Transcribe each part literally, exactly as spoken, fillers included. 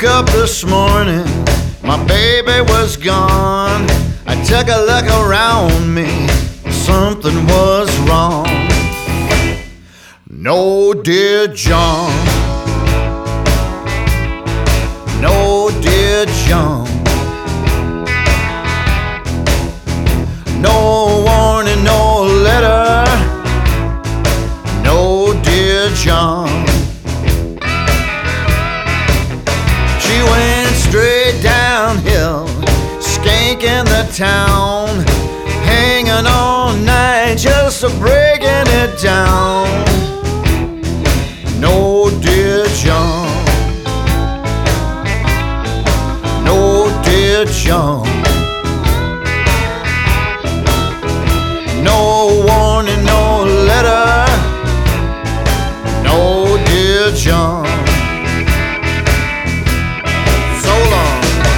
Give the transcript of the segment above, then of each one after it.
Woke up this morning, my baby was gone. I took a look around me, something was wrong. No, dear John. No, dear John. No warning, no letter. No, dear John. She went straight downhill, skanking the town, hanging all night just a breaking it down. No, dear John. No, dear John. No warning, no letter. No, dear John. So long.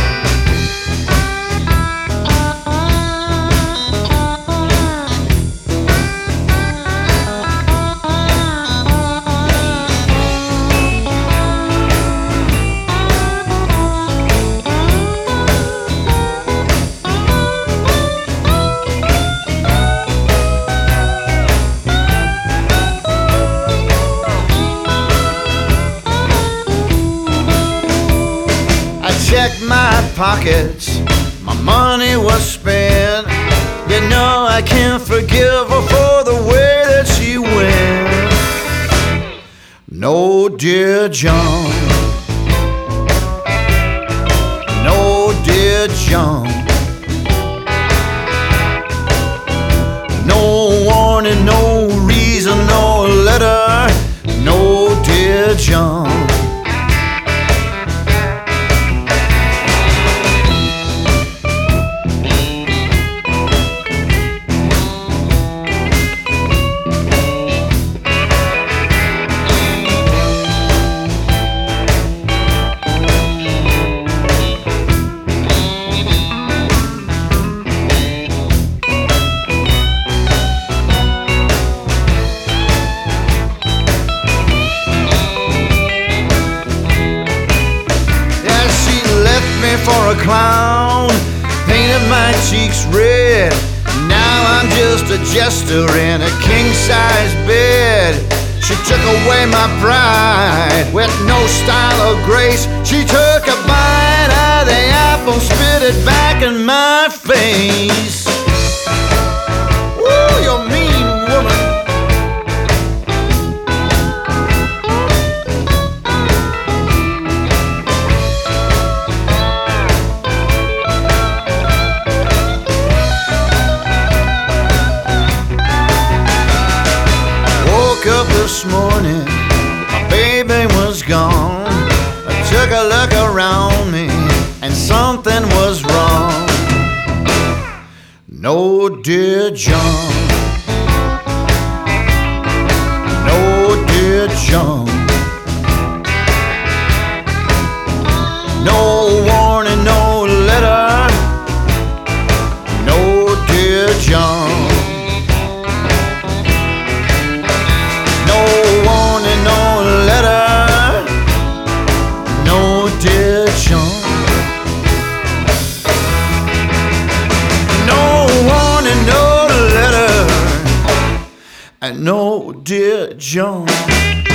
Checked my pockets, my money was spent. You know I can't forgive her for the way that she went. No, dear John. No, dear John. No warning, no reason, no letter. No, dear John. For a clown, painted my cheeks red. Now I'm just a jester in a king-size bed. She took away my pride with no style or grace. She took a bite out of the apple, spit it back in my face. Woo, you mean woman. Up this morning, my baby was gone. I took a look around me and something was wrong. No, dear John. No, dear John. No warning, no letter. No, dear John. No, dear John.